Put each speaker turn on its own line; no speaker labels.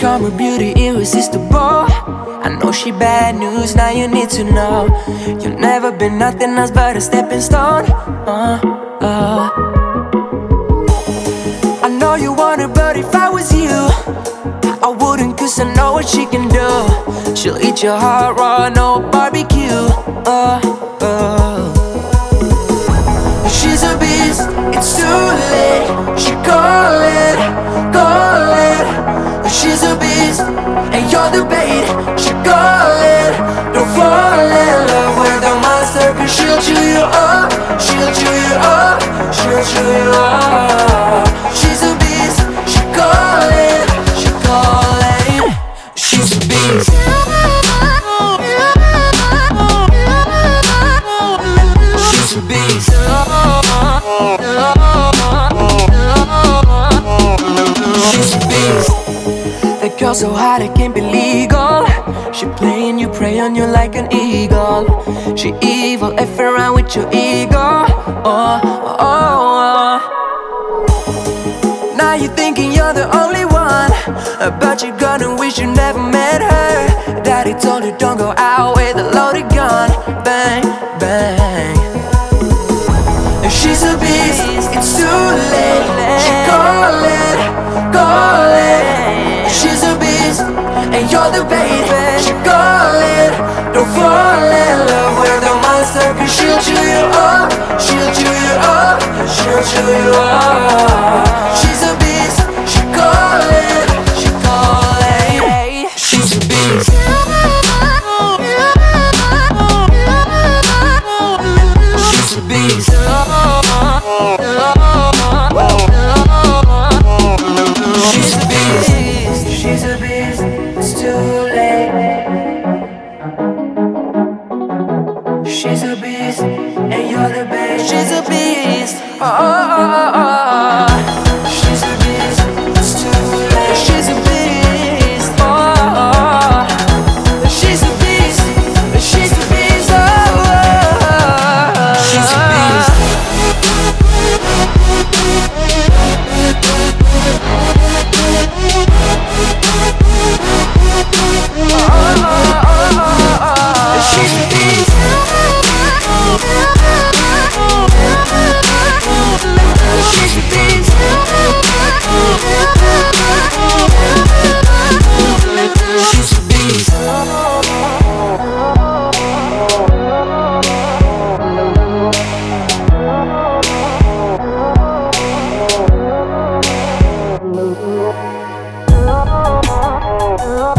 Summer beauty, irresistible. I know she bad news, now you need to know. You've never been nothing else but a stepping stone. I know you want her, but if I was you, I wouldn't, cause I know what she can do. She'll eat your heart raw, no barbecue. She's a beast, it's too late. She calling, calling. She's a beast, and you're the bait. She calling, don't fall in love with a monster, cause she'll chew you up, she'll chew you up, she'll chew you up. She's a beast, she calling, she calling. She's a beast. She's a beast. She's a beast. That girl so hot it can't be legal. She playing you, prey on you like an eagle. She evil, F around with your ego. Now you're thinking you're the only one, but you're gonna wish you never met her. Daddy told you don't go out with a loaded gun. Bang, bang. She's a beast, it's too late. She calling, calling. She's a beast, and you're the bait. She calling, don't fall in love with a monster, cause she'll chew you up, she'll chew you up, she'll chew you up. She's a beast, she calling, she calling. She's a beast. She's a beast. She's a beast. She's a beast. It's too late. She's a beast, and you're the best. She's a beast. She's a beast. It's too late. She's a beast. She's a beast. She's a beast. She's a beast. She's a beast. She's a beast. She's a beast.
Oh,